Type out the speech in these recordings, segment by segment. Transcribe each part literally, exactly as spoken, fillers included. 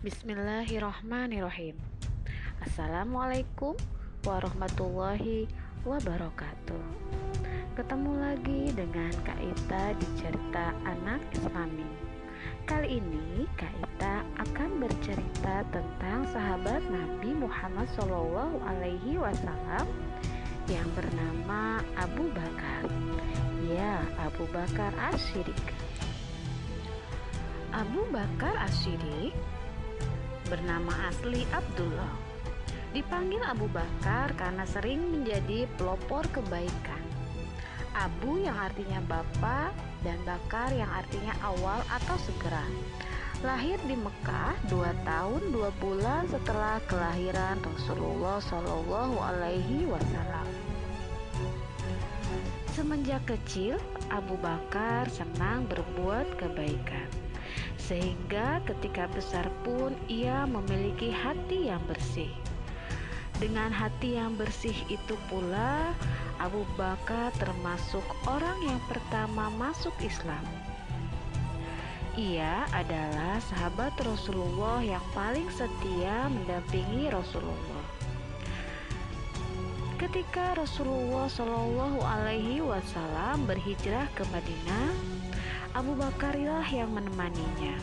Bismillahirrahmanirrahim. Assalamualaikum warahmatullahi wabarakatuh. Ketemu lagi dengan Kak Ita di cerita anak Islami. Kali ini Kak Ita akan bercerita tentang sahabat Nabi Muhammad shallallahu alaihi wasallam yang bernama Abu Bakar. Ya, Abu Bakar As-Siddiq. Abu Bakar As-Siddiq bernama asli Abdullah. Dipanggil Abu Bakar karena sering menjadi pelopor kebaikan. Abu yang artinya bapa dan Bakar yang artinya awal atau segera. Lahir di Mekah dua tahun dua bulan setelah kelahiran Rasulullah Shallallahu Alaihi Wasallam. Semenjak kecil, Abu Bakar senang berbuat kebaikan. Sehingga ketika besar pun ia memiliki hati yang bersih. Dengan hati yang bersih itu pula Abu Bakar termasuk orang yang pertama masuk Islam. Ia adalah sahabat Rasulullah yang paling setia mendampingi Rasulullah. Ketika Rasulullah Shallallahu Alaihi Wasallam berhijrah ke Madinah, Abu Bakarilah yang menemaninya.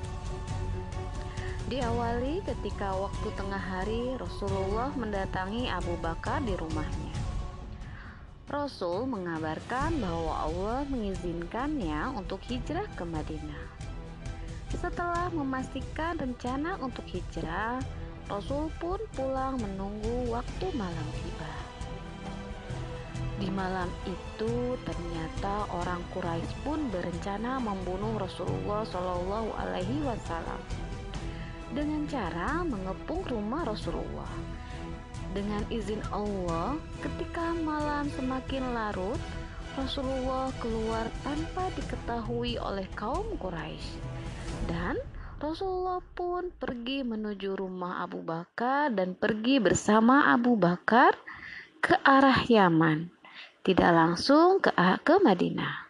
Diawali ketika waktu tengah hari Rasulullah mendatangi Abu Bakar di rumahnya. Rasul mengabarkan bahwa Allah mengizinkannya untuk hijrah ke Madinah. Setelah memastikan rencana untuk hijrah, Rasul pun pulang menunggu waktu malam tiba. Di malam itu ternyata orang Quraisy pun berencana membunuh Rasulullah Shallallahu Alaihi Wasallam dengan cara mengepung rumah Rasulullah. Dengan izin Allah, ketika malam semakin larut, Rasulullah keluar tanpa diketahui oleh kaum Quraisy, dan Rasulullah pun pergi menuju rumah Abu Bakar dan pergi bersama Abu Bakar ke arah Yaman. Tidak langsung ke, ke Madinah.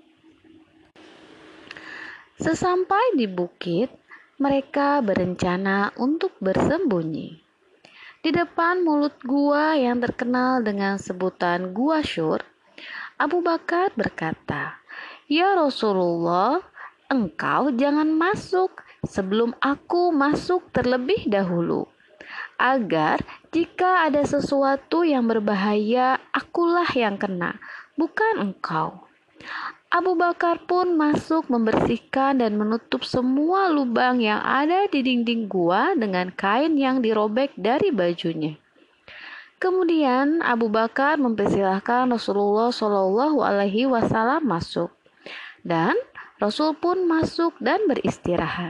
Sesampai di bukit, mereka berencana untuk bersembunyi. Di depan mulut gua yang terkenal dengan sebutan Gua Syur, Abu Bakar berkata, "Ya Rasulullah, engkau jangan masuk sebelum aku masuk terlebih dahulu. Agar jika ada sesuatu yang berbahaya, akulah yang kena, bukan engkau." Abu Bakar pun masuk membersihkan dan menutup semua lubang yang ada di dinding gua dengan kain yang dirobek dari bajunya. Kemudian Abu Bakar mempersilahkan Rasulullah Shallallahu Alaihi Wasallam masuk, dan Rasul pun masuk dan beristirahat.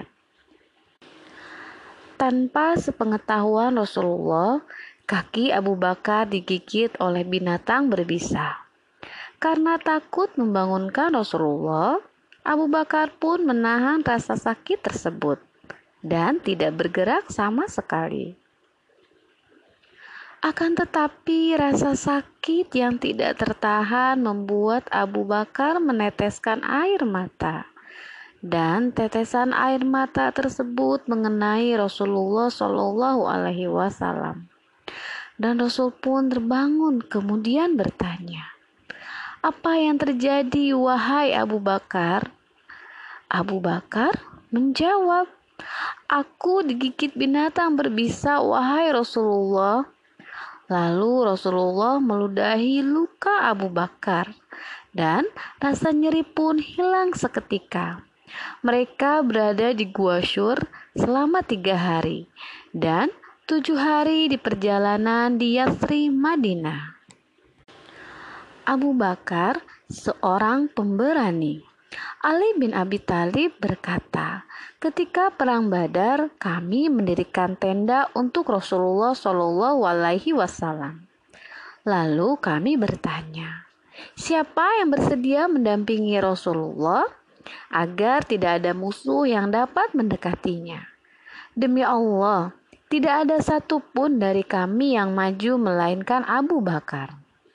Tanpa sepengetahuan Rasulullah, kaki Abu Bakar digigit oleh binatang berbisa. Karena takut membangunkan Rasulullah, Abu Bakar pun menahan rasa sakit tersebut dan tidak bergerak sama sekali. Akan tetapi rasa sakit yang tidak tertahan membuat Abu Bakar meneteskan air mata. Dan tetesan air mata tersebut mengenai Rasulullah Shallallahu Alaihi Wasallam. Dan Rasul pun terbangun kemudian bertanya, "Apa yang terjadi, wahai Abu Bakar?" Abu Bakar menjawab, "Aku digigit binatang berbisa, wahai Rasulullah." Lalu Rasulullah meludahi luka Abu Bakar, dan rasa nyeri pun hilang seketika. Mereka berada di Gua Syur selama tiga hari dan tujuh hari di perjalanan di Yatsrib, Madinah. Abu Bakar seorang pemberani. Ali bin Abi Thalib berkata, "Ketika perang Badar, kami mendirikan tenda untuk Rasulullah Shallallahu Alaihi Wasallam. Lalu kami bertanya, siapa yang bersedia mendampingi Rasulullah agar tidak ada musuh yang dapat mendekatinya? Demi Allah, tidak ada satupun dari kami yang maju melainkan Abu Bakar."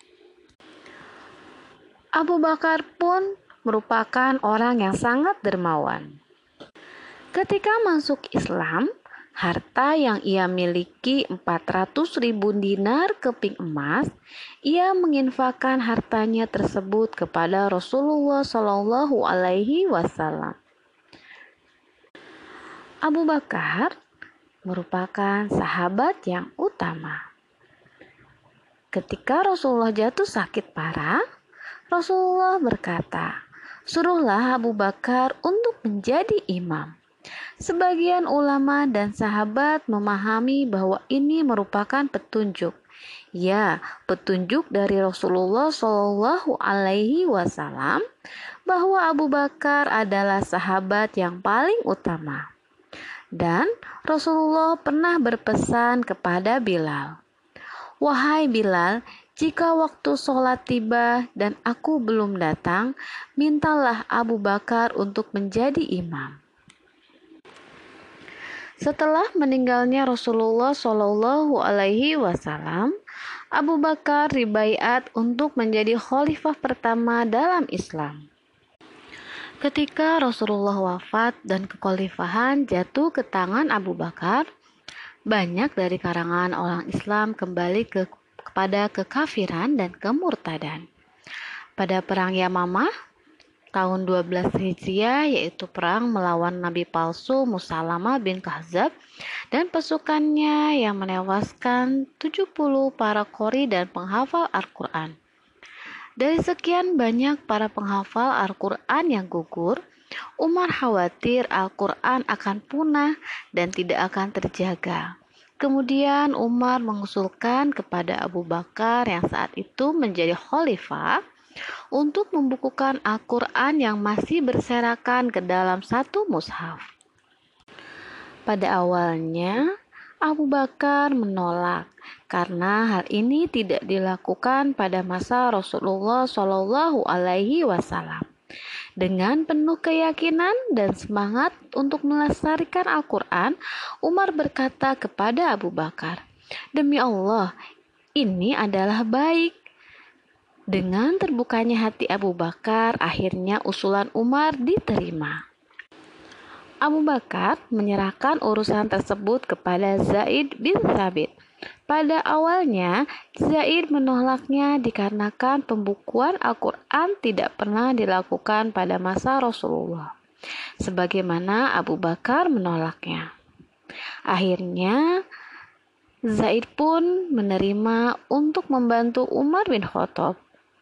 Abu Bakar pun merupakan orang yang sangat dermawan. Ketika masuk Islam, Harta yang ia miliki empat ratus ribu dinar keping emas, ia menginfakkan hartanya tersebut kepada Rasulullah Shallallahu Alaihi Wasallam. Abu Bakar merupakan sahabat yang utama. Ketika Rasulullah jatuh sakit parah, Rasulullah berkata, "Suruhlah Abu Bakar untuk menjadi imam." Sebagian ulama dan sahabat memahami bahwa ini merupakan petunjuk. Ya, petunjuk dari Rasulullah Shallallahu Alaihi Wasallam bahwa Abu Bakar adalah sahabat yang paling utama. Dan Rasulullah pernah berpesan kepada Bilal, "Wahai Bilal, jika waktu sholat tiba dan aku belum datang, mintalah Abu Bakar untuk menjadi imam." Setelah meninggalnya Rasulullah Shallallahu Alaihi Wasallam, Abu Bakar dibaiat untuk menjadi khalifah pertama dalam Islam. Ketika Rasulullah wafat dan kekhalifahan jatuh ke tangan Abu Bakar, banyak dari kalangan orang Islam kembali ke, kepada kekafiran dan kemurtadan. Pada perang Yamamah tahun dua belas Hijriah, yaitu perang melawan Nabi palsu Musalamah bin Kahzab dan pasukannya yang menewaskan tujuh puluh para qori dan penghafal Al-Quran. Dari sekian banyak para penghafal Al-Quran yang gugur, Umar khawatir Al-Quran akan punah dan tidak akan terjaga. Kemudian Umar mengusulkan kepada Abu Bakar yang saat itu menjadi khalifah untuk membukukan Al-Quran yang masih berserakan ke dalam satu mushaf. Pada awalnya, Abu Bakar menolak karena hal ini tidak dilakukan pada masa Rasulullah Shallallahu Alaihi Wasallam. Dengan penuh keyakinan dan semangat untuk melestarikan Al-Quran, Umar berkata kepada Abu Bakar, "Demi Allah, ini adalah baik." Dengan terbukanya hati Abu Bakar, akhirnya usulan Umar diterima. Abu Bakar menyerahkan urusan tersebut kepada Zaid bin Thabit. Pada awalnya, Zaid menolaknya dikarenakan pembukuan Al-Quran tidak pernah dilakukan pada masa Rasulullah, sebagaimana Abu Bakar menolaknya. Akhirnya, Zaid pun menerima untuk membantu Umar bin Khattab.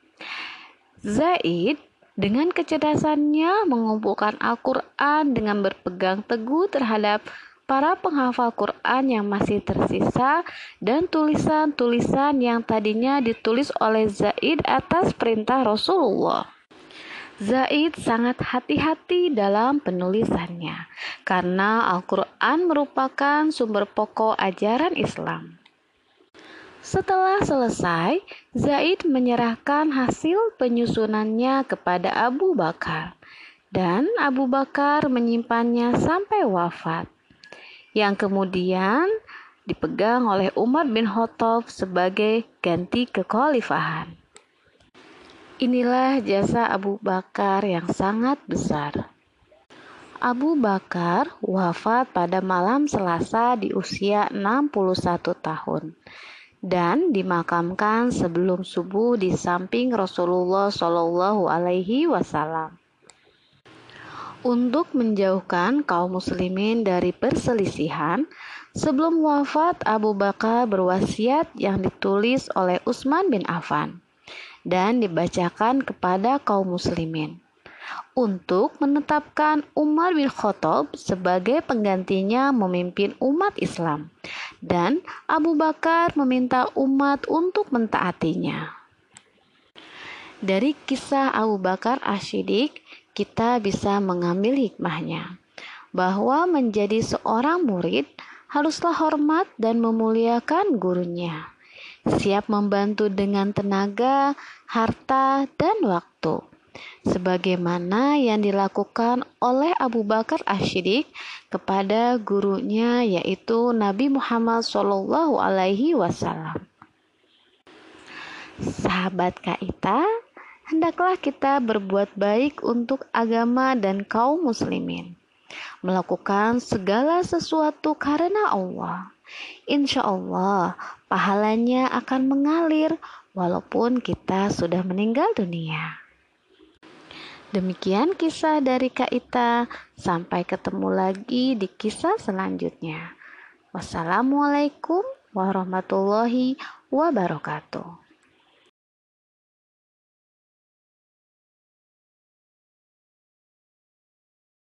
Zaid dengan kecerdasannya mengumpulkan Al-Quran dengan berpegang teguh terhadap para penghafal Quran yang masih tersisa dan tulisan-tulisan yang tadinya ditulis oleh Zaid atas perintah Rasulullah. Zaid sangat hati-hati dalam penulisannya karena Al-Quran merupakan sumber pokok ajaran Islam. Setelah selesai, Zaid menyerahkan hasil penyusunannya kepada Abu Bakar, dan Abu Bakar menyimpannya sampai wafat, yang kemudian dipegang oleh Umar bin Khattab sebagai ganti kekhalifahan. Inilah jasa Abu Bakar yang sangat besar. Abu Bakar wafat pada malam Selasa di usia enam puluh satu tahun. Dan dimakamkan sebelum subuh di samping Rasulullah Shallallahu Alaihi Wasallam. Untuk menjauhkan kaum muslimin dari perselisihan, sebelum wafat Abu Bakar berwasiat yang ditulis oleh Utsman bin Affan dan dibacakan kepada kaum muslimin untuk menetapkan Umar bin Khattab sebagai penggantinya memimpin umat Islam, dan Abu Bakar meminta umat untuk mentaatinya. Dari kisah Abu Bakar As-Siddiq, kita bisa mengambil hikmahnya, bahwa menjadi seorang murid haruslah hormat dan memuliakan gurunya, siap membantu dengan tenaga, harta, dan waktu, sebagaimana yang dilakukan oleh Abu Bakar As-Siddiq kepada gurunya, yaitu Nabi Muhammad shallallahu alaihi wasallam. Sahabat Kaita, hendaklah kita berbuat baik untuk agama dan kaum muslimin. melakukan segala sesuatu karena Allah. Insya Allah, pahalanya akan mengalir walaupun kita sudah meninggal dunia. Demikian kisah dari Kak Ita. Sampai ketemu lagi di kisah selanjutnya. Wassalamualaikum warahmatullahi wabarakatuh.